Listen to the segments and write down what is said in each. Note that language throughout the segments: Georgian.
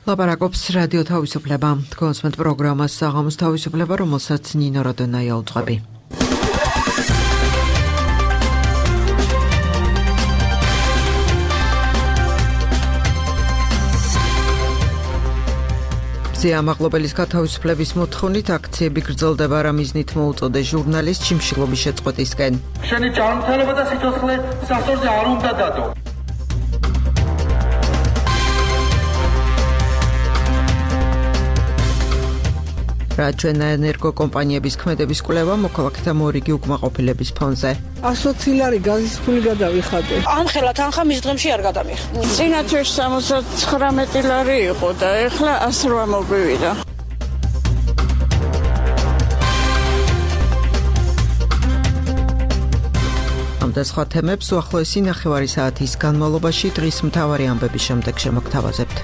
ლაპარაკობს რადიო თავისუფლება. კონსმენტ პროგრამას საღამოს თავისუფლება, რომელსაც ნინო როდონაია უძღვები. ზეამაღლობელის გათავისუფლების მოთხოვნით აქციები გრძელდება, რა მიზნით მოუწოდეს ჟურნალისტ შიმშილობის შეწყვეტისკენ. შენი ჯანმრთელობა და სიცოცხლე სასწორზე არ უნდა დადო. რაჩვენა ენერგოკომპანიების ქმედების კვლევა მოქალაქეთა მორიგი უკმაყოფილების ფონზე. 120 ლარი გაზის ფული გადავიხადე. ამხელა თანხა მის დღემში არ გადამიხდი. წინათვეში 79 ლარი იყო და ეხლა 108 მოგვივიდა. ამ და სხვა თემებს უახლოესი ნახევარი საათის განმავლობაში დღის მთავარი ამბების შემდეგ შემოგთავაზებთ.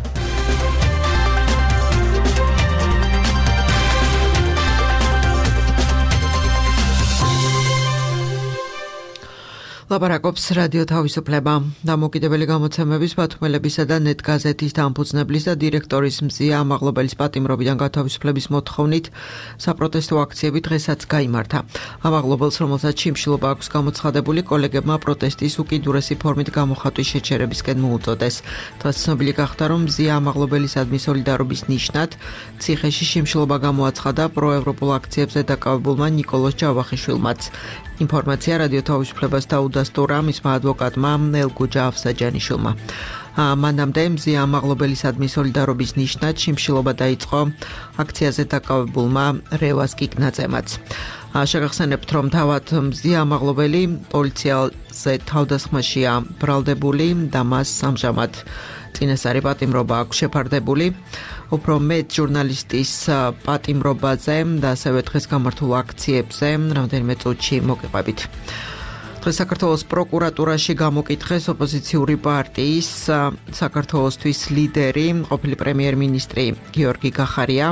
ლაპარაკობს რადიო თავისუფლება. დამოუკიდებელი გამოცემების, ბათუმელებისა და ნეტგაზეთის დამფუძნებლის და დირექტორის მზია ამაღლობელის პატიმრობიდან გათავისუფლების მოთხოვნით საპროტესტო აქციები დღესაც გაიმართა. ამაღლობელს, რომელსაც შიმშილობა აქვს გამოცხადებული, კოლეგებმა პროტესტის უკიდურესი ფორმით გამოხატვის შეჩერებისკენ მოუწოდეს. დღეს ცნობილი გახდა, რომ მზია ამაღლობელისადმი სოლიდარობის ნიშნად ციხეში შიმშილობა გამოაცხადა პროევროპულ აქციებზე დაკავებულმა ნიკოლოზ ჯავახიშვილმაც. ინფორმაცია რადიო თავისუფლებას დაუდასტურა მისმა ადვოკატმა ელგუჯა ავსაჯანიშვილმა. მანამდე მზია ამაღლობელისადმი სოლიდარობის ნიშნად შიმშილობა დაიწყო აქციაზე დაკავებულმა რევას კიკნაძემაც. შეგახსენებთ, რომ თავად მზია ამაღლობელი პოლიციაზე თავდასხმაშია ბრალდებული და მას ამჟამად წინასწარი პატიმრობა აქვს შეფარდებული. უფრო მეტ ჟურნალისტის პატიმრობაზე და ასევე დღეს გამართულ აქციებზე რამდენიმე წუთში მოგიყვებით. დღეს საქართველოს პროკურატურაში გამოკითხეს ოპოზიციური პარტიის საქართველოსთვის ლიდერი, ყოფილი პრემიერ-მინისტრი გიორგი გახარია.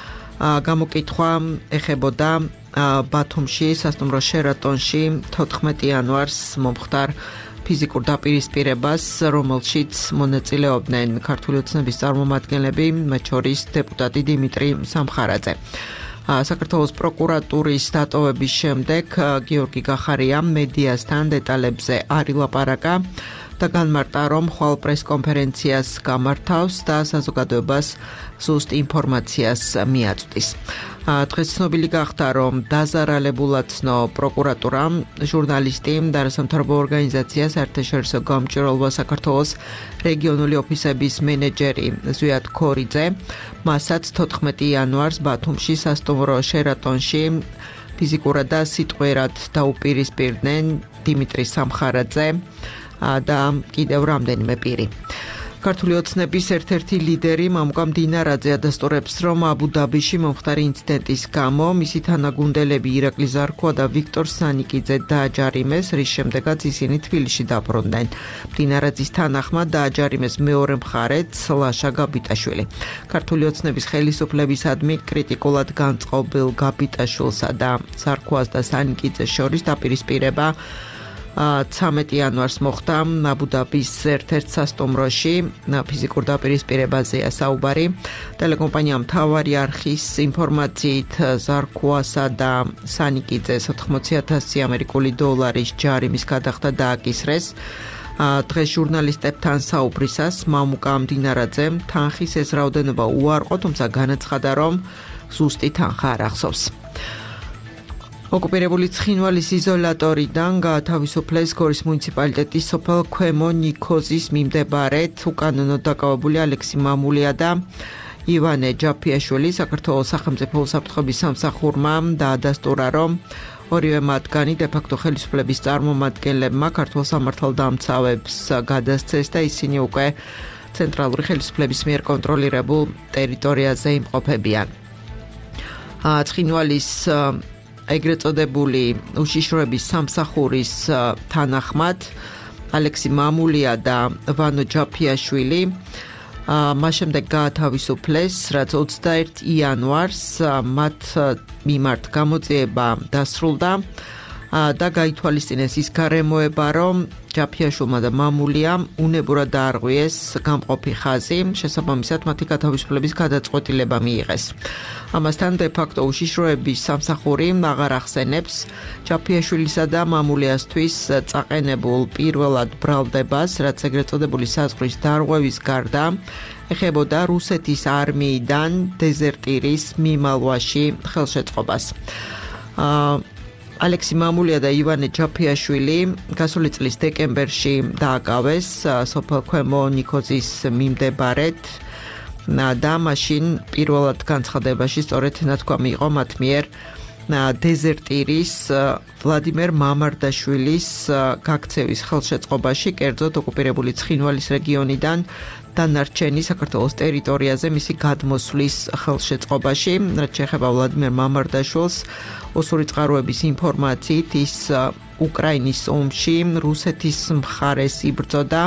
გამოკითხვა ეხებოდა ბათუმში, სასტუმრო შერატონში 14 იანვარს მომხდარ ფიზიკურ დაპირისპირებას, რომელშიც მონაწილეობდნენ ქართული ოცნების წარმომადგენლები, მათ შორის დეპუტატი დიმიტრი სამხარაძე. საქართველოს პროკურატურის დატოვების შემდეგ გიორგი გახარია მედიასთან დეტალებზე არ ილაპარაკა და განმარტა, რომ ხვალ პრესკონფერენციას გამართავს და საზოგადოებას ზუსტ ინფორმაციას მიაწვდის. დღეს ცნობილი გახდა, რომ დაზარალებულად ცნო პროკურატურამ ჟურნალისტი და არასამთავრობო ორგანიზაცია საერთაშორისო გამჭვირვალობა საქართველოს რეგიონული ოფისების მენეჯერი ზვიად ქორიძე, მასაც 14 იანვარს ბათუმში სასტუმრო შერატონში ფიზიკურად და სიტყვიერად დაუპირისპირდნენ დიმიტრი სამხარაძე და კიდევ რამდენიმე პირი. ქართული ოცნების ერთ-ერთი ლიდერი მამუკა მდინარაძე ადასტურებს, რომ აბუ-დაბიში მომხდარი ინციდენტის გამო მისი თანაგუნდელები ირაკლი ზარქოა და ვიქტორ სანიკიძე დააჯარიმეს, რის შემდეგაც ისინი თბილისში დაბრუნდნენ. მდინარაძის თანახმად დააჯარიმეს მეორე მხარეც ლაშა გაბიტაშვილი. ქართული ოცნების ხელისუფლებისადმი კრიტიკულად განწყობილ გაბიტაშვილსა და ზარქოას და სანიკიძეს შორის დაპირისპირება 13 იანვარს მოხდა აბუ-დაბის ერთ-ერთ სასტუმროში. ფიზიკურ დაპირისპირებაზეა საუბარი. ტელეკომპანია მთავარი არხის ინფორმაციით ზარქოასა და სანიკიძეს 80,000 ამერიკული დოლარის ჯარიმის გადახდა დააკისრეს. დღეს ჟურნალისტებთან საუბრისას მამუკა მდინარაძემ თანხის ეს რაოდენობა უარყო, თუმცა განაცხადა, რომ ზუსტი თანხა არ ახსოვს. ოკუპირებული ცხინვალის იზოლატორიდან გაათავისუფლეს გორის მუნიციპალიტეტის სოფელ ქვემო ნიქოზის მიმდებარედ უკანონოდ დაკავებული ალექსი მამულია და ივანე ჯაფიაშვილი. საქართველოს სახელმწიფო უსაფრთხოების სამსახურმა დაადასტურა, რომ ორივე მათგანი დე-ფაქტო ხელისუფლების წარმომადგენლებმა ქართულ სამართალდამცავებს გადასცეს და ისინი უკვე ცენტრალური ხელისუფლების მიერ კონტროლირებულ ტერიტორიაზე იმყოფებიან. ცხინვალის ეგრეთ წოდებული უშიშროების სამსახურის თანახმად ალექსი მამულია და ვანო ჯაფიაშვილი მას შემდეგ გაათავისუფლეს, რაც 21 იანვარს მათ მიმართ გამოძიება დასრულდა და გაითვალისწინეს ის გარემოება, რომ ჯაფიაშვილმა და მამულიამ უნებურად დაარღვიეს გამყოფი ხაზი, შესაბამისად მათი გათავისუფლების გადაწყვეტილება მიიღეს. ამასთან დე-ფაქტო უშიშროების სამსახური აღარ ახსენებს ჯაფიაშვილისა და მამულიასთვის წაყენებულ პირველად ბრალდებას, რაც ეგრეთ წოდებული საზღვრის დარღვევის გარდა ეხებოდა რუსეთის არმიიდან დეზერტირის მიმალვაში ხელშეწყობას. ალექსი მამულია და ივანე ჯაფიაშვილი გასული წლის დეკემბერში დააკავეს სოფელ ქვემო ნიქოზის მიმდებარედ და მაშინ პირველად განცხადებაში სწორედ ნათქვამი იყო მათ მიერ დეზერტირის ვლადიმერ მამარდაშვილის გაქცევის ხელშეწყობაში, კერძოდ ოკუპირებული ცხინვალის რეგიონიდან დანარჩენი საქართველოს ტერიტორიაზე მისი გადმოსვლის ხელშეწყობაში, რაც შეეხება ვლადიმერ მამარდაშვილს, ოსური წყაროების ინფორმაციით ის უკრაინის ომში რუსეთის მხარეს იბრძოდა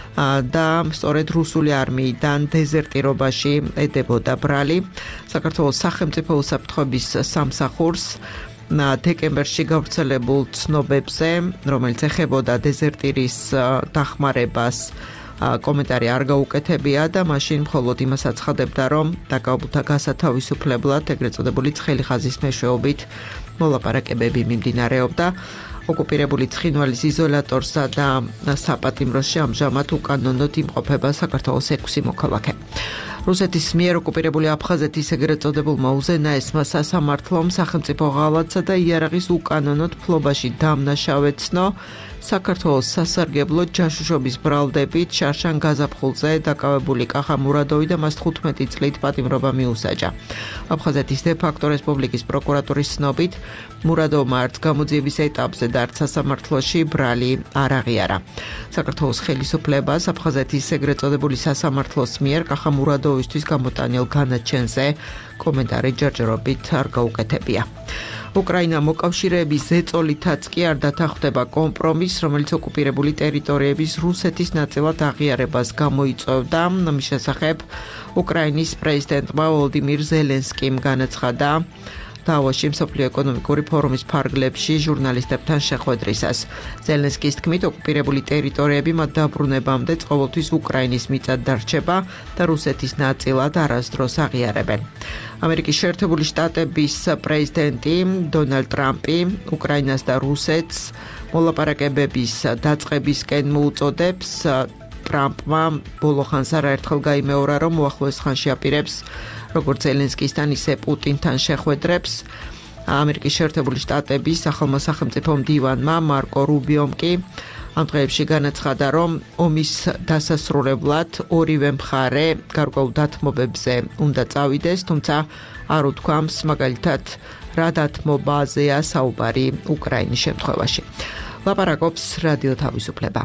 და სწორედ რუსული არმიიდან დეზერტირობაში ედებოდა ბრალი. საქართველოს სახელმწიფო უსაფრთხოების სამსახურს დეკემბერში გავრცელებულ ცნობებზე, რომელიც ეხებოდა დეზერტირის დახმარებას, კომენტარი არ გაუკეთებია და მაშინ მხოლოდ იმას აცხადებდა, რომ დაკავებულთა გასათავისუფლებლად ეგრეთ წოდებული ცხელი ხაზის მეშვეობით მოლაპარაკებები მიმდინარეობდა. ოკუპირებული ცხინვალის იზოლატორსა და საპატიმროში ამჟამად უკანონოდ იმყოფება საქართველოს 6 მოქალაქე. რუსეთის მიერ ოკუპირებული აფხაზეთის ეგრეთ წოდებულმა უზენაესმა სასამართლომ სახელმწიფო ღალატსა და იარაღის უკანონოდ ფლობაში დამნაშავეცნო საქართველოს სასარგებლო ჯაშუშობის ბრალდებით შარშან გაზაფხულზე დაკავებული კახა მურადოვი და მას 15 წლით პატიმრობა მიუსაჯა. აფხაზეთის დე-ფაქტო რესპუბლიკის პროკურატურის ცნობით მურადოვმა არც გამოძიების ეტაპზე და არც სასამართლოში ბრალი არ აღიარა. საქართველოს ხელისუფლებას აფხაზეთის ეგრეთ წოდებული სასამართლოს მიერ კახა მურადოვისთვის გამოტანილ განაჩენზე კომენტარი ჯერჯერობით არ გაუკეთებია. უკრაინა მოკავშირეების ზეწოლითაც კი არ დათანხმდება კომპრომისს, რომელიც ოკუპირებული ტერიტორიების რუსეთის ნაწილად აღიარებას გამოიწვევდა. ამის შესახებ უკრაინის პრეზიდენტმა ვოლოდიმირ ზელენსკიმ განაცხადა დავოში მსოფლიო ეკონომიკური ფორუმის ფარგლებში ჟურნალისტებთან შეხვედრისას. ზელენსკის თქმით, ოკუპირებული ტერიტორიები მათ დაბრუნებამდე ყოველთვის უკრაინის მიწად დარჩება და რუსეთის ნაწილად არასდროს აღიარებენ. ამერიკის შეერთებული შტატების პრეზიდენტი დონალდ ტრამპი უკრაინას და რუსეთს მოლაპარაკებების დაწყებისკენ მოუწოდებს. ტრამპმა ბოლო ხანს არაერთხელ გაიმეორა, რომ უახლოეს ხანში აპირებს როგორც ზელენსკისთან, ისე პუტინთან შეხვედრებს. ამერიკის შეერთებული შტატების ახალმა სახელმწიფო მდივანმა მარკო რუბიომ კი ამ დღეებში განაცხადა, რომ ომის დასასრულებლად ორივე მხარე გარკვეულ დათმობებზე უნდა წავიდეს, თუმცა არ უთქვამს მაგალითად რა დათმობაზეა საუბარი უკრაინის შემთხვევაში. ლაპარაკობს რადიო თავისუფლება.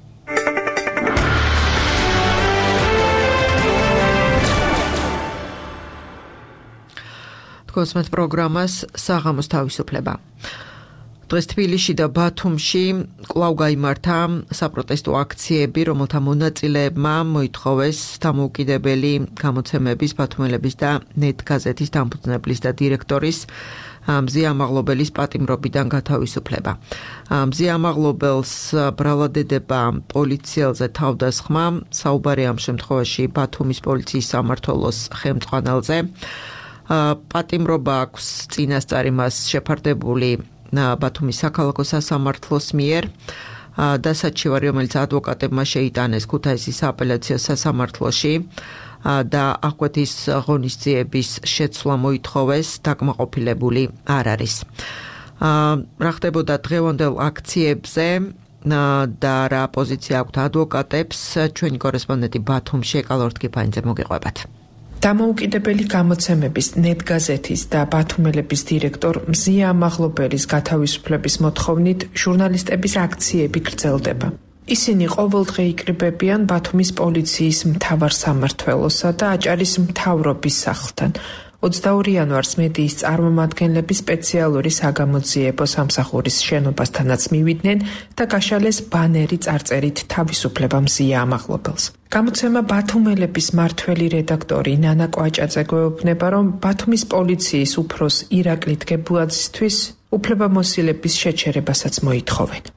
კოსმეთ პროგრამას საღამოს თავისუფლება. დღეს თბილისში და ბათუმში კვლავ გაიმართა საპროტესტო აქციები, რომელთა მონაწილეებმა მოითხოვეს დამოუკიდებელი გამოცემების, ბათუმელების და ნეტ გაზეთის დამფუძნებლის და დირექტორის მზია ამაღლობელის პატიმრობიდან გათავისუფლება. მზია ამაღლობელს ბრალადედება პოლიციელზე თავდასხმა, საუბარი ამ შემთხვევაში ბათუმის პოლიციის სამმართველოს ხელმძღვანელზე. პატიმრობა აქვს წინასწარი მას შეფარდებული ბათუმის საქალაქო სასამართლოს მიერ და საჩივარი, რომელიც ადვოკატებმა შეიტანეს ქუთაისის სააპელაციო სასამართლოში და აღკვეთის ღონისძიების შეცვლა მოითხოვეს, დაკმაყოფილებული არ არის. რა ხდებოდა დღევანდელ აქციებზე და რა პოზიცია აქვთ ადვოკატებს, ჩვენი კორესპონდენტი ბათუმში ეკალორთ კიფაინძე მოგეყვებათ. დამოუკიდებელი გამოცემების ნეტ გაზეთის და ბათუმელების დირექტორ მზია ამაღლობელის გათავისუფლების მოთხოვნით ჟურნალისტების აქციები გრძელდება. ისინი ყოველდღე იკრიბებიან ბათუმის პოლიციის მთავარ სამმართველოსა და აჭარის მთავრობის სახლთან. 22 იანვარს მედიის წარმომადგენლები სპეციალური საგამოძიებო სამსახურის შენობასთანაც მივიდნენ და გაშალეს ბანერი წარწერით თავისუფლება მზია ამაღლობელს. გამოცემა ბათუმელების მართველი რედაქტორი ნანა კვაჭაძე გვეუბნება, რომ ბათუმის პოლიციის უფროს ირაკლი დგებუაძისთვის უფლებამოსილების შეჩერებასაც მოითხოვენ.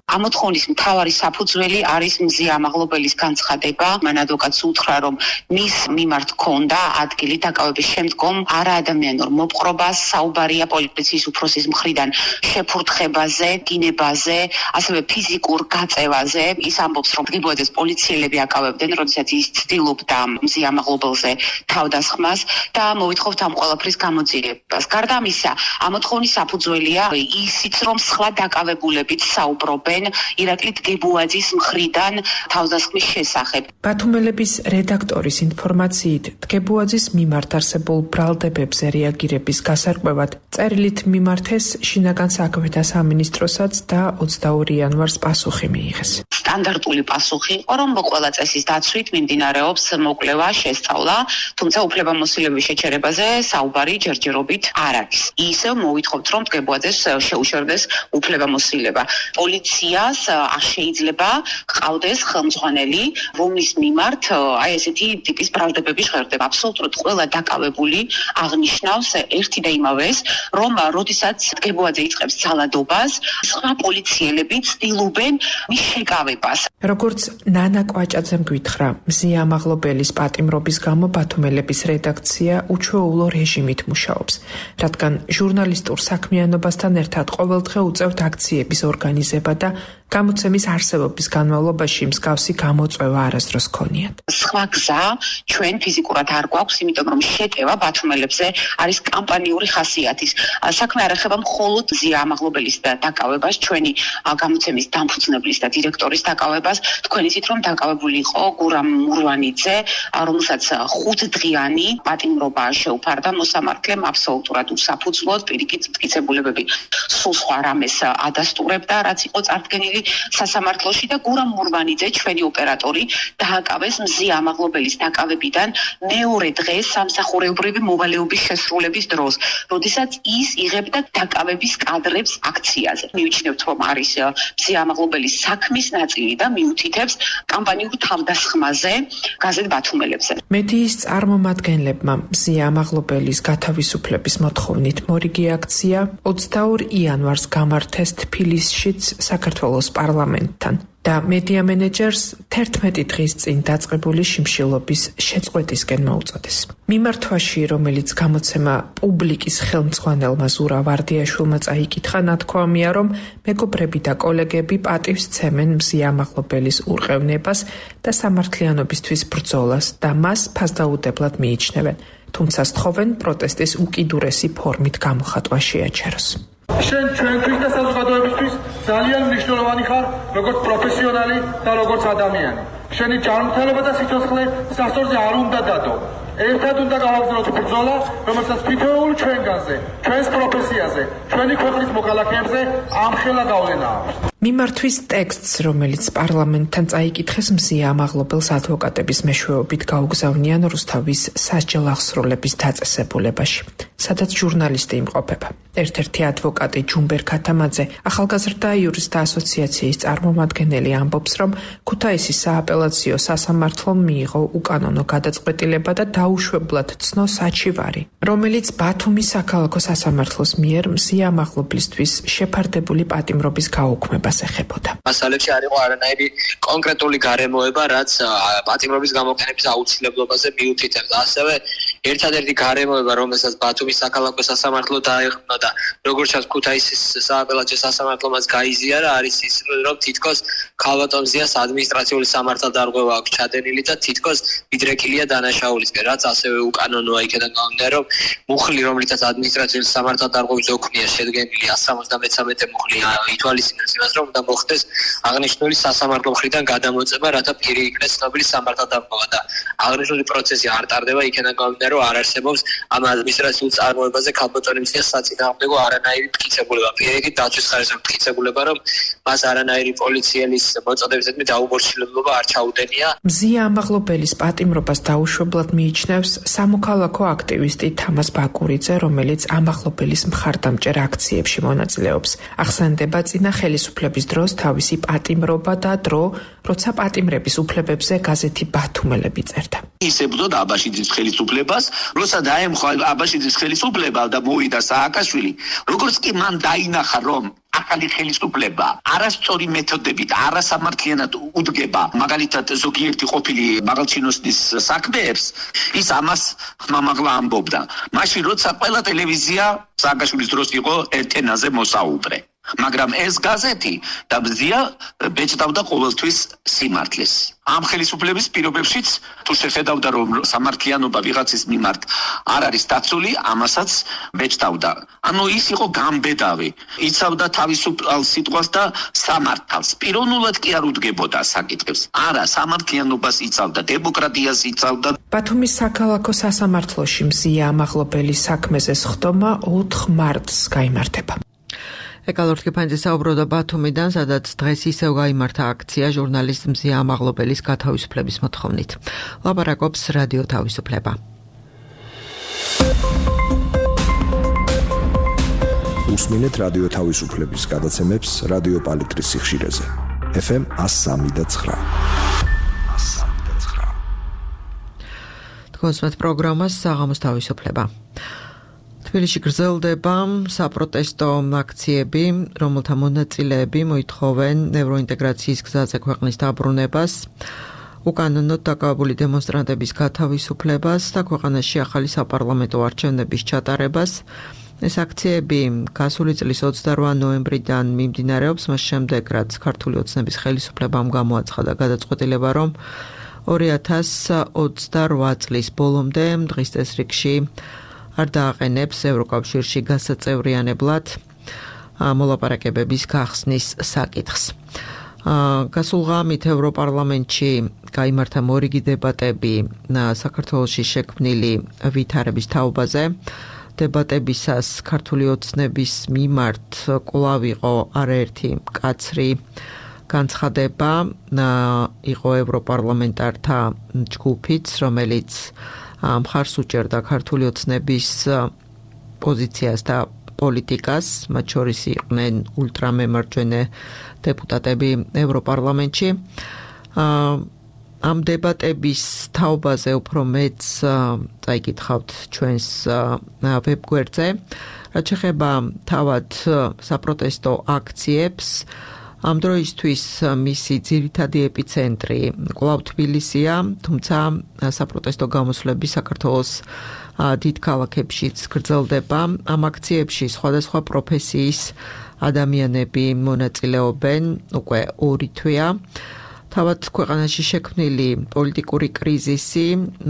ამოთხოვნის მთავარი საფუძველი არის მზია ამაღლობელის განცხადება. მან ადვოკატს უთხრა, რომ მის მიმართ ჰქონდა ადგილი დაკავების შემდგომ არაადამიანურ მოპყრობას, საუბარია პოლიციის უფროსის მხრიდან შეფურთხებაზე, გინებაზე, ასევე ფიზიკურ გაწევაზე. ის ამბობს, რომ დღიბოძეს პოლიციელები აკავებდნენ, როდესაც ის ცდილობდა მზია ამაღლობელზე თავდასხმას და მოითხოვთ ამ ყველაფრის გამოძიებას. გარდა ამისა, ამოთხოვნის საფუძველია ისიც, რომ სხვა დაკავებულებიც საუბრობენ ირაკლი დგებუაძის მხრიდან თავდასხმის შესახებ. ბათუმელების რედაქტორის ინფორმაციით, დგებუაძის მიმართ არსებულ ბრალდებებზე რეაგირების გასარკვევად წერილით მიმართეს შინაგან საქმეთა სამინისტროსაც და 22 იანვარს პასუხი მიიღეს. სტანდარტული პასუხი იყო, რომ ყველა წესის დაცვით მიმდინარეობს მოკვლევა, შესწავლა, თუმცა უფლებამოსილების შეჩერებაზე საუბარი ჯერჯერობით არ არის. ისევ მოვითხოვთ, რომ დგებუაძეს შეუშერდეს უფლებამოსილება. პოლიციას არ შეიძლება ყავდეს ხელმძღვანელი, რომლის მიმართ აი ესეთი ტიპის ბრალდებები ჟღერდება. აბსოლუტურად ყველა დაკავებული აღნიშნავს ერთი და იმავეს, რომ როდესაც დგებუაძე იწყებს ძალადობას, სხვა პოლიციელები ცდილობენ მის შეკავებას. როგორც ნანა კვაჭაძემ გვითხრა, მზია ამაღლობელის პატიმრობის გამო ბათუმელების რედაქცია უჩვეულო რეჟიმით მუშაობს, რადგან ჟურნალისტურ საქმიანობასთან ერთად ყოველდღე უწევთ აქციების ორგანიზება და გამოცემის არსებობის განმავლობაში მსგავსი გამოწვევა არასდროს ჰქონიათ. სხვა გზა ჩვენ ფიზიკურად არ გვაქვს, იმიტომ რომ შეტევა ბათუმელებზე არის კამპანიური ხასიათის. საქმე არ ეხება მხოლოდ მზია ამაღლობელის დაკავებას, ჩვენი გამოცემის დამფუძნებლის და დირექტორის დაკავებას. თქვენ იცით, რომ დაკავებული იყო გურამ მურვანიძე, რომელსაც 5-დღიანი პატიმრობა შეუფარდა მოსამართლემ აბსოლუტურად უსაფუძვლოდ, პირიქით მტკიცებულებები სულ სხვა რამეს ადასტურებდა, რაც იყო წარდგენილი სასამართლოში და გურამ მურვანიძე, ჩვენი ოპერატორი, დააკავეს მზია ამაღლობელის დაკავებიდან მეორე დღეს სამსახურებრივი მოვალეობის შესრულების დროს, როდესაც ის იღებდა დაკავების კადრებს აქციაზე. მივიჩნევთ, რომ არის მზია ამაღლობელის საქმის ნაწილი და მიუთითებს კამპანიურ თავდასხმაზე გაზეთ ბათუმელებზე. მედიის წარმომადგენლებმა მზია ამაღლობელის გათავისუფლების მოთხოვნით მორიგი აქცია 22 იანვარს გამართეს თბილისშიც საქართველოს პარლამენტთან და მედია მენეჯერს 11 დღის წინ დაწყებული შიმშილობის შეწყვეტისკენ მოუწოდეს. მიმართვაში, რომელიც გამოცემა პუბლიკის ხელმძღვანელმა ზურა ვარდიაშვილმა წაიკითხა, ნათქვამია, რომ მეგობრები და კოლეგები პატივს ცემენ მზია ამაღლობელის ურყევნებას და სამართლიანობისთვის ბრძოლას და მას ფასდაუდებლად მიიჩნევენ, თუმცა სთხოვენ პროტესტის უკიდურესი ფორმით გამოხატვა შეაჩეროს. შენ ჩვენთვის და საზოგადოებისთვის ძალიან მნიშვნელოვანი ხარ, როგორც პროფესიონალი და როგორც ადამიანი. შენი ჯანმრთელობა და სიცოცხლე სასწორზე არ უნდა დადო. ერთად უნდა გავაგზავნოთ ბრძოლა, რომელსაც თითოეულ ჩვენგანზე, ჩვენს პროფესიაზე, ჩვენი ქვეყნის მოქალაქეებზე ამხელა გავლენა აქვს. მიმართვის ტექსტს, რომელიც პარლამენტთან წაიკითხეს, მზია ამაღლობელს ადვოკატების მეშვეობით გაუგზავნიან რუსთავის სასჯელ აღსრულების დაწესებულებაში, სადაც ჟურნალისტი იმყოფება. ერთ-ერთი ადვოკატი ჯუმბერ ქათამაძე, ახალგაზრდა იურისტთა ასოციაციის წარმომადგენელი, ამბობს, რომ ქუთაისის სააპელაციო სასამართლომ მიიღო უკანონო გადაწყვეტილება და დაუშვებლად ცნო საჩივარი, რომელიც ბათუმის საქალაქო სასამართლოს მიერ მზია ამაღლობლისთვის შეფარდებული პატიმრობის გაუქმებას ეხებოდა. მასალებში არ იყო არანაირი კონკრეტული გარემოება, რაც პატიმრობის გამოყენების აუცილებლობაზე მიუთითებს. ასევე ერთადერთი გარემოება, რომელსაც ბათუმის საქალაქო სასამართლო დაეხმო და როგორც ჩანს ქუთაისის სააპელაციო სასამართლომაც გაიზიარა, არის ის, რომ თითქოს ქალბატონ მზიას ადმინისტრაციული სამართალდარღვევა აქვს ჩადენილი და თითქოს მიდრეკილია დანაშაულისკენ, რაც ასევე უკანონოა. იქიდან გამომდინარე, რომ მუხლი, რომლითაც ადმინისტრაციული სამართალდარღვევის ოქმია შედგენილი 173 მუხლი, ითვალისწინებს იმას, რომ უნდა მოხდეს აღნიშნული სასამართლო მხრიდან გადამოწება, რათა პირი იქნეს ცნობილი სამართალდარღვევა და აღნიშნული პროცესი არ ტარდება. იქიდან გამომდინარე, რომ არ არსებობს ამ ადმინისტრაციულ წარმოებაზე ქალბატონი მზიას საწინააღმდეგო არანაირი მტკიცებულება. პირიქით დაცვის ხარისხის მტკიცებულება, რომ მას არანაირი პოლიციელის მოწოდებისადმი დაუბორჩილებლობა არ ჩაუდენია. მზია ამაღლობელის პატიმრობას დაუშვებლად მიიჩნევს სამოქალაქო აქტივისტი თამაზ ბაკურიძე, რომელიც ამაღლობელის მხარდამჭერ აქციებში მონაწილეობს. ახსენდება წინა ხელისუფლების დროს თავისი პატიმრობა და დრო, როცა პატიმრების უფლებებზე გაზეთი ბათუმელები წერდა. ის ებრძოდა აბაშიძის ხელისუფლებას, როცა დაემხვა აბაშიძის ხელისუფლება და მოვიდა სააკაშვილი, როგორც კი მან დაინახა, რომ ახალი ხელისუფლება არასწორი მეთოდებით, არასამართლიანად უდგება მაგალითად ზოგიერთი ყოფილი მაღალჩინოსნის საქმეებს, ის ამას ხმამაღლა ამბობდა. მაშინ როცა ყველა ტელევიზია სააკაშვილის დროს იყო ეტენაზე მოსაუბრე. მაგრამ ეს გაზეთი და ბზია ბეჭდავდა ყოველთვის სიმართლეს. ამ ხელისუფლების პირობებშიც თუ შეხედავდა რომ სამართლიანობა ვიღაცის მიმართ არ არის დაცული, ამასაც ბეჭდავდა. ანუ ის იყო გამბედავი, იცავდა თავისუფალ სიტყვას და სამართალს. პიროვნულად კი არ უდგებოდა საკითხებს. არა, სამართლიანობას იცავდა, დემოკრატიას იცავდა. ბათუმის საქალაქო სასამართლოში მზია ამაღლობელის საქმეზე სხდომა 4 მარტს გაიმართება. ეკალორთკი ფანჯი საუბრობდა ბათუმიდან, სადაც დღეს ისევ გაიმართა აქცია ჟურნალისტ მზია ამაღლობელის გათავისუფლების მოთხოვნით. ლაპარაკობს რადიო თავისუფლება. უსმინეთ რადიო თავისუფლების გადაცემებს რადიო პალიტრის სიხშირეზე. FM 103.9. თქვენს პროგრამას საღამოს თავისუფლება. თბილისში გრძელდება საპროტესტო აქციები, რომელთა მონაწილეები მოითხოვენ ნევროინტეგრაციის გზაზე ქვეყნის დაბრუნებას, უკანონოდ დაკავებული დემონსტრანტების გათავისუფლებას და ქვეყანაში ახალი საპარლამენტო არჩევნების ჩატარებას. ეს აქციები გასული წლის 28 ნოემბრიდან მიმდინარეობს, მას შემდეგ, რაც ქართული ოცნების ხელისუფლებამ გამოაცხადა გადაწყვეტილება, რომ 2028 წლის ბოლომდე დღის წესრიგში არ დააყენებს ევროკავშირში გასაწევრიანებლად მოლაპარაკებების გახსნის საკითხს. გასულ ღამით ევროპარლამენტში გაიმართა მორიგი დებატები საქართველოში შექმნილი ვითარების თაობაზე. დებატებისას ქართული ოცნების მიმართ კვლავ იყო არაერთი მკაცრი განცხადება, იყო ევროპარლამენტართა ჯგუფიც, რომელიც მხარს უჭერდა ქართული ოცნების პოზიციას და პოლიტიკას, მათ შორის იყვნენ ულტრამემარჯვენე დეპუტატები ევროპარლამენტში. ამ დებატების თაობაზე უფრო მეც წაიკითხავთ ჩვენს ვებგვერდზე. რაც შეეხება თავად საპროტესტო აქციებს, ამ დროისთვის მისი ძირითადი ეპიცენტრი კვლავ თბილისია, თუმცა საპროტესტო გამოსვლები საქართველოს დიდ ქალაქებშიც გრძელდება. ამ აქციებში სხვადასხვა პროფესიის ადამიანები მონაწილეობენ უკვე 2 თვეა. თავად ქვეყანაში შექმნილი პოლიტიკური კრიზისი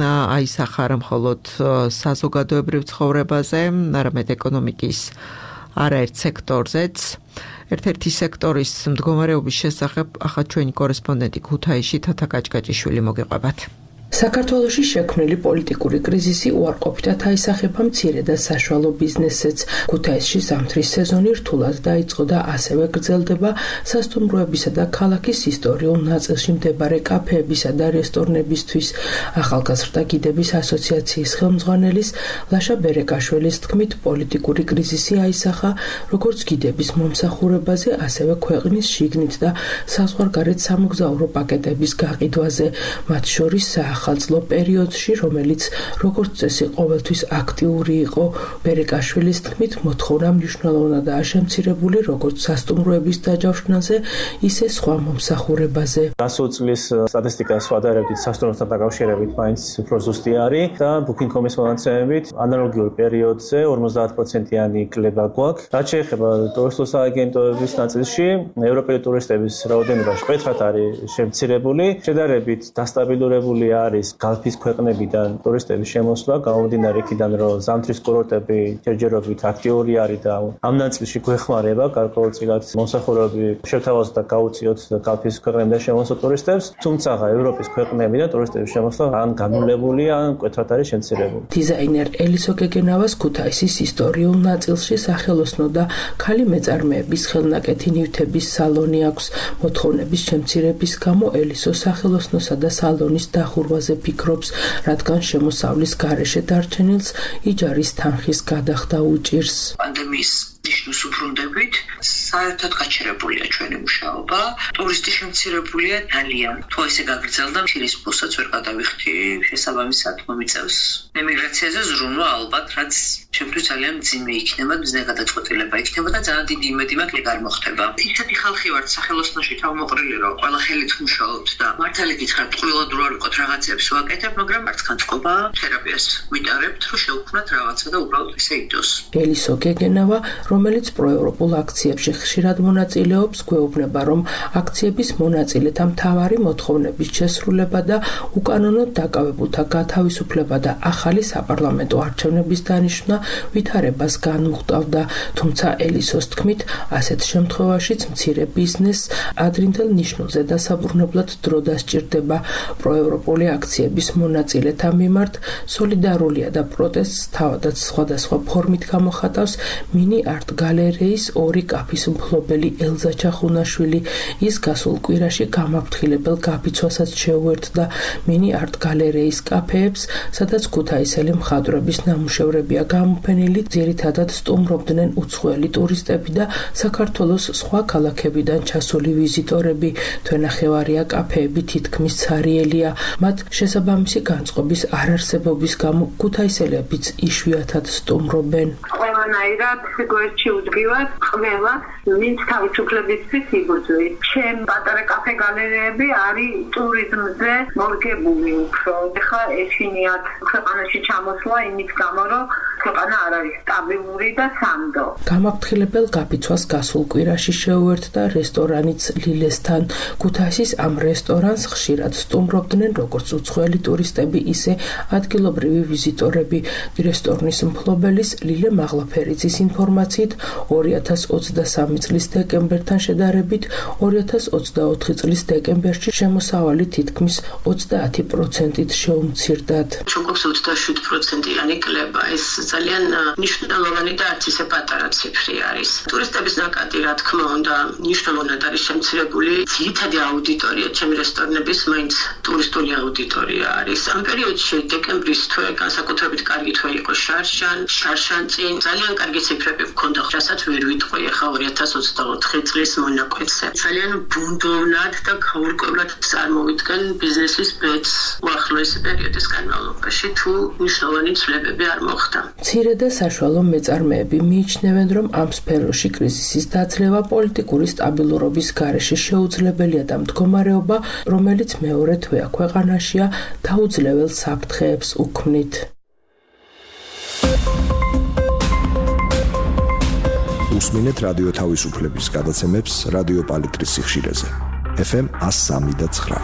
აისახა არა მხოლოდ საზოგადოებრივ ცხოვრებაზე, არამედ ეკონომიკის არაერთ სექტორზეც. ერთ-ერთი სექტორის მდგომარეობის შესახებ ახლა ჩვენი კორესპონდენტი ქუთაისში თათა კაჭკაჭიშვილი მოგეყვებათ. საქართველოში შექმნილი პოლიტიკური კრიზისი უარყოფითად აისახება მცირე და საშუალო ბიზნესებს. ქუთაისში ზამთრის სეზონი რთულად დაიწყო და ასევე გრძელდება სასტუმროებისა და ქალაქის ისტორიულ ნაწილში მდებარე კაფეებისა და რესტორნებისთვის. ახალგაზრდა გიდების ასოციაციის ხელმძღვანელის ლაშა ბერეკაშვილის თქმით, პოლიტიკური კრიზისი აისახა როგორც გიდების მომსახურებაზე, ასევე ქვეყნის შიგნით და საზღვარგარეთ სამოგზაურო პაკეტების გაყიდვაზე, მათ შორის ახალწლო პერიოდში, რომელიც როგორც წესი ყოველთვის აქტიური იყო. ბერეკაშვილის თქმით, მოთხოვნა მნიშვნელოვნადაა შემცირებული როგორც სასტუმროების დაჯავშნაზე, ისე სხვა მომსახურებაზე. გასულ წლის სტატისტიკას ვადარებთ სასტუმროებთან დაკავშირებით, მაინც უფრო ზუსტი არის და Booking.com-ის მონაცემებით ანალოგიურ პერიოდზე 50%-იანი კლება გვაქვს. რაც შეეხება ტურისტულ სააგენტოების ნაწილში, ევროპელი ტურისტების რაოდენობა მკვეთრად არის შემცირებული, შედარებით დასტაბილურებული არის გალფის ქვეყნებიდან ტურისტების შემოსვლა, გამომდინარე იქიდან, რომ ზამთრის კურორტები ჯერჯერობით აქტიური არის და ამ ნაწილში გვეხმარება გარკვეულწილად მომსახურები შევთავაზოთ და გაუწიოთ გალფის ქვეყნებიდან შემოსულ ტურისტებს, თუმცა ევროპის ქვეყნებიდან ტურისტების შემოსვლა ან განულებულია, ან მკვეთრად არის შემცირებული. დიზაინერ ელისო გეგენავას ქუთაისის ისტორიულ ნაწილში სახელოსნო და ქალი მეწარმეების ხელნაკეთი ნივთების სალონი აქვს. მოთხოვნების შემცირების გამო ელისო სახელოსნოსა და სალონის დახურვაზე ფიქრობს, რადგან შემოსავლის გარეშე დარჩენილს იჯარის თანხის გადახდა უჭირს. პანდემიის ნიშნავს უბრუნდებით საერთოდ გაჩერებულია ჩვენი მუშაობა. ტურისტი შემცირებულია ძალიან. თუ ესე გაგრძელდა, ფირის ფულსაც ვერ გადავიხდი, შესაბამისად მომიწევს ემიგრაციაზე ზრუნვა ალბათ, რაც ჩემთვის ძალიან მძიმე იქნება, მძიმე გადაწყვეტილება იქნება და ძალიან დიდი იმედი მაქვს, ეგ არ მოხდება. ისეთი ხალხი ვართ სახელოსნოში თავმოყრილი, რომ ყველა ხელით მუშაობთ და მართალი გითხრათ, ყვილად რო არ ვიყოთ რაღაცებს ვაკეთებ, მაგრამ არც განწყობა თერაპიას ვიტარებთ, რომ შევქმნათ რაღაცა და უბრალოდ ესე იდოს. ელისო გეგენავა, რომელიც პროევროპულ აქციებში ხშირად მონაწილეობს, გვეუბნება, რომ აქციების მონაწილეთა მთავარი მოთხოვნების შესრულება და უკანონოდ დაკავებულთა გათავისუფლება და ახალი საპარლამენტო არჩევნების დანიშვნა ვითარებას განმუხტავდა, თუმცა ელისოს თქმით, ასეთ შემთხვევაშიც მცირე ბიზნესს ადრინდელ ნიშნულზე დასაბრუნებლად დრო დასჭირდება. პროევროპული აქციების მონაწილეთა მიმართ სოლიდარულია და პროტესტს თავადაც სხვადასხვა ფორმით გამოხატავს მინი არტ გალერეის ორი კაფის მფლობელი ელზა ჩახუნაშვილი. ის გასულ კვირაში გამაფრთხილებელ გაფიცვასაც შეუერთდა მინი არტ გალერეის კაფეებს, სადაც ქუთაისელი მხატვრების ნამუშევრებია გამოფენილი, ძირითადად სტუმრობდნენ უცხოელი ტურისტები და საქართველოს სხვა ქალაქებიდან ჩასული ვიზიტორები. თვენახევარია კაფეები თითქმის ცარიელია, მათ შესაბამისი განწყობის არარსებობის გამო ქუთაისელებიც იშვიათად სტუმრობენ. ყველანაირად გვერდში უძგივად ყველა ვინც თავისუფლებისთვის იბრძვის. ჩემ პატარა კაფე გალერეები არის ტურიზმზე მორგებული უფრო. ეხლა ეშინიათ ქვეყანაში ჩამოსვლა იმის გამო, რომ ქვეყანა არ არის სტაბილური და სანდო. გამაფრთხილებელ გაფიცვას გასულ კვირაში შეუერთდა რესტორანიც ლილესთან. ქუთაისის ამ რესტორანს ხშირად სტუმრობდნენ როგორც უცხოელი ტურისტები, ისე ადგილობრივი ვიზიტორები. რესტორნის მფლობელის ლილე მაღლაფერიძის ინფორმაციით 2023 წლის დეკემბერთან შედარებით 2024 წლის დეკემბერში შემოსავალი თითქმის 30%-ით შეუმცირდათ. ჩოկობს 27%-იანი კლება. ეს ძალიან მნიშვნელოვანი და არც ისე პატარა ციფრი არის. ტურისტების ნაკადი, რა თქმა უნდა, მნიშვნელოვნად არის შემცირებული. ძირითადი აუდიტორია ჩემი რესტორნების მაინც ტურისტული აუდიტორია არის. ამ პერიოდში დეკემბრის თვე განსაკუთრებით კარგი თვე იყო შარშან წინ ძალიან კარგი ციფრები მქონდა, რასაც ვერ ვიტყვი ახლა 2024 წლის მონაკვეთზე. ძალიან ბუნდოვნად და გაურკვევლად წარმოვიდგენ ბიზნესის ბედს უახლოესი პერიოდის განმავლობაში, თუ მნიშვნელოვანი ცვლილებები არ მოხდა. მცირე და საშუალო მეწარმეები მიიჩნევენ, რომ ამ სფეროში კრიზისის დაძლევა პოლიტიკური სტაბილურობის გარეშე შეუძლებელია და მდგომარეობა, რომელიც მეორე თვეა ქვეყანაშია, დაუძლებელ საფრთხეებს უქმნით. უსმინეთ რადიო თავისუფლების გადაცემებს რადიო პალიტრის სიხშირეზე. FM 103.9.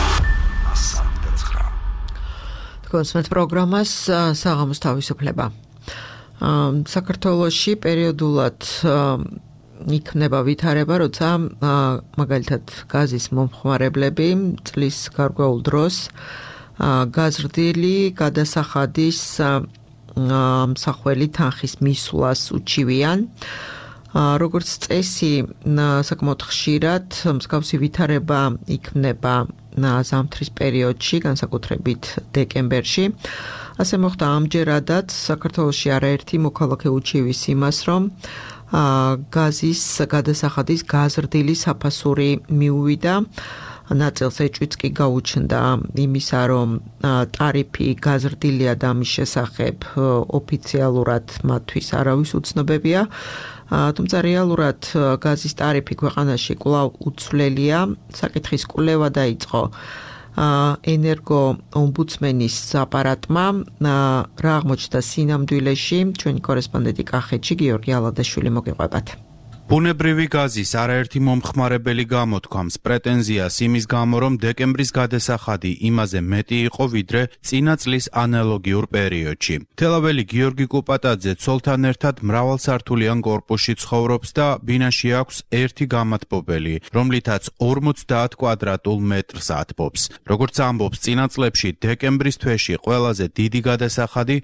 თქვენს პროგრამას საღამოს თავისუფლება. საქართველოში პერიოდულად იქნება ვითარება, როცა მაგალითად გაზის მომხმარებლები წლის გარკვეულ დროს გაზრდილი გადასახადის მსახველი თანხის მისვლას უჩივიან. როგორც წესი, საკმაოდ ხშირად მსგავსი ვითარება იქნება ზამთრის პერიოდში, განსაკუთრებით დეკემბერში. ასე მოხდა ამჯერადაც საქართველოში არაერთი მოქალაქე უჩივის იმას, რომ გაზის გადასახადის გაზრდილი საფასური მიუვიდა. ნაწილს ეჭვიც კი გაუჩნდა იმისა, რომ ტარიფი გაზრდილია და ამის შესახებ ოფიციალურად მათთვის არავის უცნობებია. თუმცა რეალურად გაზის ტარიფი ქვეყანაში კვლავ უცვლელია. საკითხის კვლევა დაიწყო ენერგო ომბუდსმენის აპარატმა. რა აღმოჩნდა სინამდვილეში? ჩვენი კორესპონდენტი კახეთში გიორგი ალადაშვილი მოგეყვებათ. ბუნებრივი გაზის არაერთი მომხმარებელი გამოთქვამს პრეტენზიას იმის გამო, რომ დეკემბრის გადასახადი იმაზე მეტი იყო, ვიდრე წინა წლის ანალოგიურ პერიოდში. თელაველი გიორგი კუპატაძე ცოლთან ერთად მრავალსართულიან კორპუსში ცხოვრობს და ბინაში აქვს ერთი გამათბობელი, რომლითაც 50 კვადრატულ მეტრს ათბობს. როგორც ამბობს, წინა წლებში დეკემბრის თვეში ყველაზე დიდი გადასახადი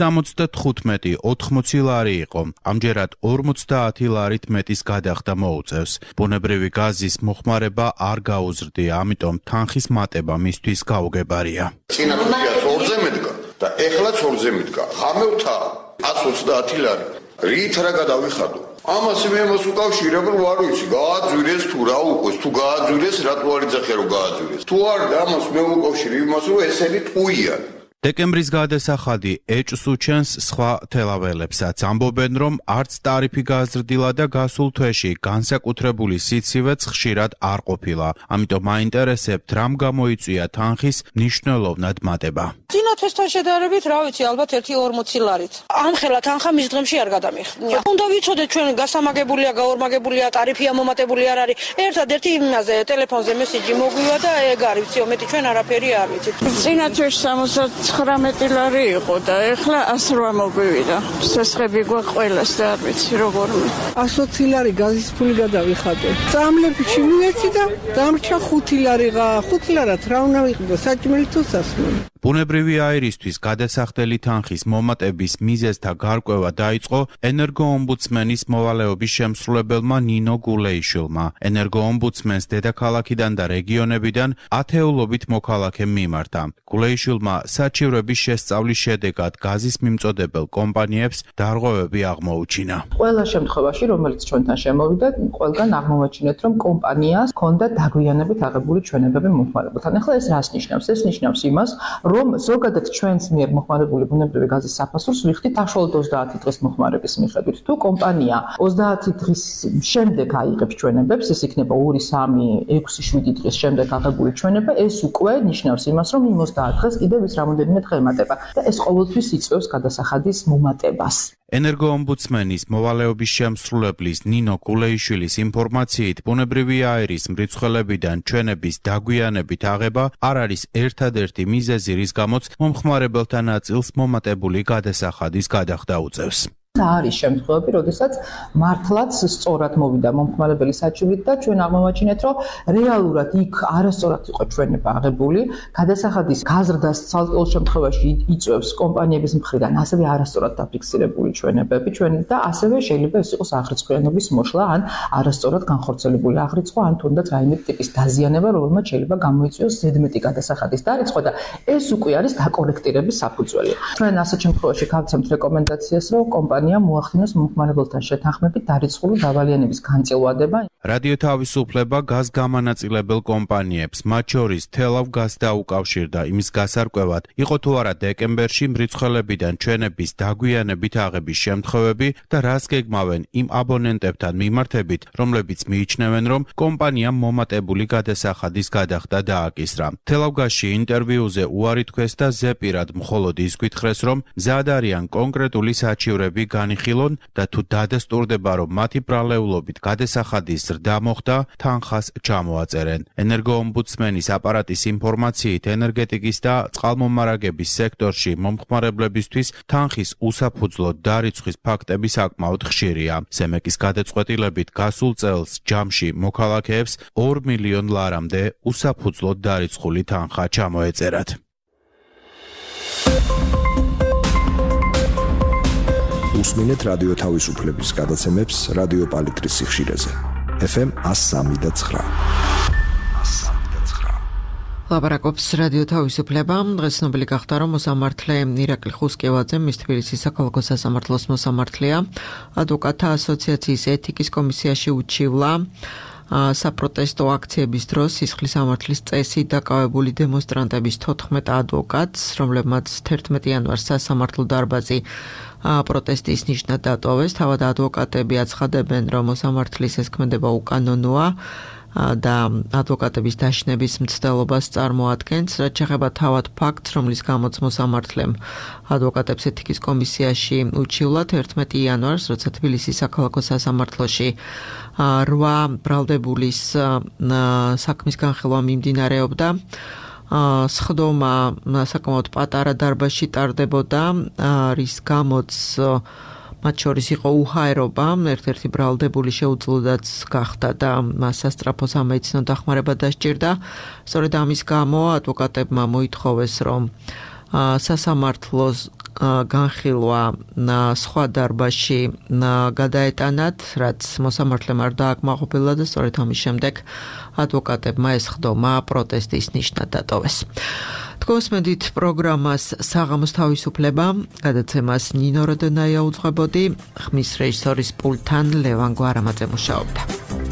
75-80 ლარი იყო. ამჯერად 50 ლარით მეტის გადახდა მოუწევს. ბუნებრივი გაზის მოხმარება არ გაუზრდია, ამიტომ თანხის მატება მისთვის გაუგებარია. წინა თვეშია 2-ზე მედგა და ეხლა 2-ზე მედგა. ღამევთა 130 ლარი. რით რა გადავიხადო? ამას მე მას უკავშირებ რომ არ ვიცი გააძვირეს თუ რა უყოს თუ გააძვირეს რატო არ იძახე რომ გააძვირეს თუ არ და ამას მე უკავშირებ იმას რომ ესენი ტყუია დეკემბრის გადასახადი ეჭვს უჩენს სხვა თელაველებსაც. ამბობენ, რომ არც ტარიფი გაზრდილა და გასულ თვეში განსაკუთრებული სიცივეც ხშირად არ ყოფილა. ამიტომ მაინტერესებთ, რამ გამოიწვია თანხის მნიშვნელოვნად მატება. წინა თვესთან შედარებით, რა ვიცი, ალბათ 1.40 ლარით. ამხელა თანხა მის დღემში არ გადამიხდნია. უნდა ვიცოდეთ, ჩვენ გასამაგებულია, გაორმაგებულია, ტარიფია მომატებული არ არის. ერთადერთი იმაზე ტელეფონზე მესიჯი მოგვივა და ეგ არის, ვიციო, მეტი ჩვენ არაფერი არ ვიცით. წინა თვეში 19 ლარი იყო და ეხლა 108 მოგვივიდა. სესხები გვაქვს ყველას და არ ვიცი როგორმე. 120 ლარი გაზის ფული გადავიხადე. წამლებში მივეცი და დამრჩა 5 ლარი. 5 ლარად რა უნდა ვიყიდო, საჭმელი თუ სასმელი. ბუნებრივი აირისთვის გადასახდელი თანხის მომატების მიზეზთა გარკვევა დაიწყო ენერგოომბუდსმენის მოვალეობის შემსრულებელმა ნინო გულეიშვილმა. ენერგოომბუდსმენს დედაქალაქიდან და რეგიონებიდან ათეულობით მოქალაქე მიმართა. გულეიშვილმა საჩივრების შესწავლის შედეგად გაზის მიმწოდებელ კომპანიებს დარღვევები აღმოუჩინა. ყველა შემთხვევაში, რომელიც ჩვენთან შემოვიდა, ყველგან აღმოვაჩინეთ, რომ კომპანიას ჰქონდა დაგვიანებით აღებული ჩვენებები მომხმარებელთან. ახლა ეს რას ნიშნავს? ეს ნიშნავს იმას, რომ ზოგადად ჩვენს მიერ მოხმარებული ბუნებრივი გაზის საფასურს ვიხდით საშუალოდ 30 დღის მოხმარების მიხედვით. თუ კომპანია 30 დღის შემდეგ აიღებს ჩვენებებს, ეს იქნება 2, 3, 6, 7 დღის შემდეგ აღებული ჩვენება, ეს უკვე ნიშნავს იმას, რომ იმ 30 დღეს კიდევ ის რამოდენიმე დღე ემატება და ეს ყოველთვის იწვევს გადასახადის მომატებას. ენერგოომბუდსმენის მოვალეობის შემსრულებლის ნინო გულეიშვილის ინფორმაციით, ბუნებრივი აირის მრიცხველებიდან ჩვენების დაგვიანებით აღება არ არის ერთადერთი მიზეზი, რის გამოც მომხმარებელთა ნაწილს მომატებული გადასახადის გადახდა უწევს. არის შემთხვევები, როდესაც მართლაც სწორად მოვიდა მომხმარებელი საჩივრით და ჩვენ აღმოვაჩინეთ, რომ რეალურად იქ არასწორად იყო ჩვენება აღებული, გადასახადის გაზრდას ცალკეულ შემთხვევაში იწვევს კომპანიების მხრიდან ასევე არასწორად დაფიქსირებული ჩვენებები, და ასევე შეიძლება ეს იყოს აღრიცხვიანობის მოშლა ან არასწორად განხორციელებული აღრიცხვა, ან თუნდაც რაიმე ტიპის დაზიანება, რომელმაც შეიძლება გამოიწვიოს ზედმეტი გადასახადის დარიცხვა და ეს უკვე არის დაკორექტირების საფუძველი. ჩვენ ასეთ შემთხვევაში გავცემთ რეკომენდაციას, რომ კომპანია მოახდინოს მომხმარებელთან შეთანხმებით დარიცხული დავალიანების განწილვადება. რადიო თავისუფლება გაზ გამანაწილებელ კომპანიებს, მათ შორის თელავგაზ დაუკავშირდა იმის გასარკვევად, იყო თუ არა დეკემბერში მრიცხველებიდან ჩვენების დაგვიანებით აღების შემთხვევები და რას გეგმავენ იმ აბონენტებთან მიმართებით, რომლებიც მიიჩნევენ, რომ კომპანიამ მომატებული გადასახადის გადახდა დააკისრა. თელავგაზში ინტერვიუზე უარი თქვეს და ზეპირად მხოლოდ ის გითხრეს, რომ მზად არიან კონკრეტული საჩივრები განიხილონ და თუ დადასტურდება, რომ მათი ბრალეულობით გადასახადის ზრდა მოხდა, თანხას ჩამოაწერენ. ენერგოომბუდსმენის აპარატის ინფორმაციით, ენერგეტიკის და წყალმომარაგების სექტორში მომხმარებლებისთვის თანხის უსაფუძვლოდ დარიცხვის ფაქტები საკმაოდ ხშირია. სემეკის გადაწყვეტილებით გასულ წელს ჯამში მოქალაქეებს 2 მილიონ ლარამდე უსაფუძვლოდ დარიცხული თანხა ჩამოეწერათ. უსმინეთ რადიო თავისუფლების გადაცემებს რადიო პალიტრის სიხშირეზე. FM 103.9. ლაპარაკობს რადიო თავისუფლება. დღეს ცნობილი გახდა, რომ მოსამართლე ირაკლი ხუსკევაძე, მის თბილისის საქალაქო სასამართლოს მოსამართლეა, ადვოკატთა ასოციაციის ეთიკის კომისიაში უჩივლა საპროტესტო აქციების დროს სისხლის სამართლის წესით დაკავებული დემონსტრანტების 14 ადვოკატს, რომლებმაც 11 იანვარს სასამართლო დარბაზი პროტესტის ნიშნად დატოვეს. თავად ადვოკატები აცხადებენ, რომ მოსამართლის ეს ქმედება უკანონოა და ადვოკატების დაშნების მცდელობას წარმოადგენს, რაც შეეხება თავად ფაქტს, რომლის გამოც მოსამართლემ ადვოკატებს ეთიკის კომისიაში უჩივლათ 11 იანვარს, როცა თბილისის საქალაქო სასამართლოში 8 ბრალდებულის საქმის განხილვა მიმდინარეობდა. სხდომა საკმაოდ პატარა დარბაზში ტარდებოდა, რის გამოც მათ შორის იყო უჰაერობა, ერთ-ერთი ბრალდებული შეუძლოდაც გახდა და მას სასწრაფო სამედიცინო დახმარება დასჭირდა. სწორედ ამის გამო ადვოკატებმა მოითხოვეს, რომ სასამართლოს განხილვა სხვა დარბაზში გადაეტანათ, რაც მოსამართლემ არ დააკმაყოფილა და სწორედ ამის შემდეგ ადვოკატებმა ეს ხდომა პროტესტის ნიშნად დატოვეს. თქვენსმენდით პროგრამას საღამოს თავისუფლება, გადაცემას ნინო როდენაია უძღვებოდი, ხმის რეჟისორის პულტთან ლევან გვარამაძე მუშაობდა.